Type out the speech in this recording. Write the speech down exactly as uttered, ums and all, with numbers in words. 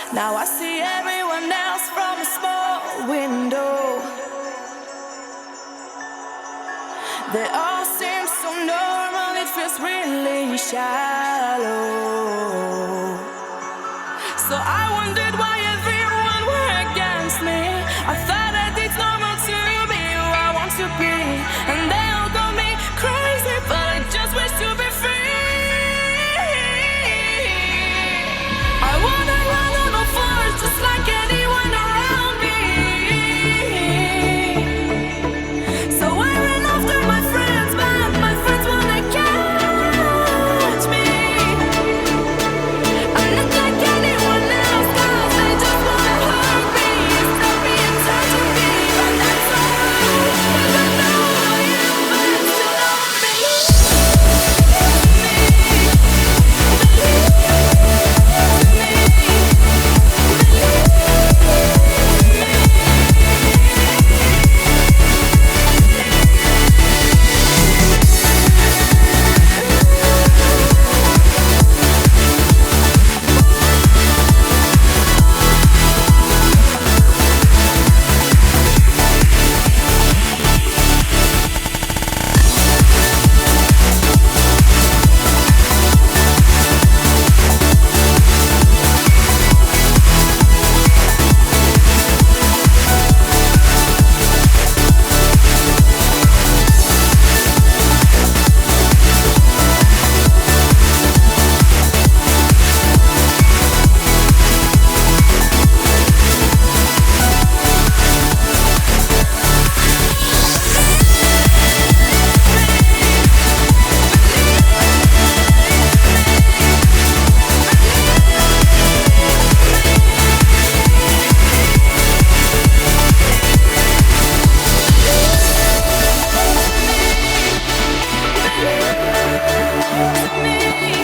Now I see everyone else from a small window. They all seem so normal, it feels really shallow. So I wondered why everyone were against me. I thought that it's normal to be who I want to be, and they all got me crazy, but I just wish to be free. I wanna run on all fours just like anyone around me. So I ran after my friends, but my friends wanna catch me. I'm not like anyone else, 'cause they just wanna hurt me, stop me and touch me, but that's alright, 'cause I know I am meant to love me. Me.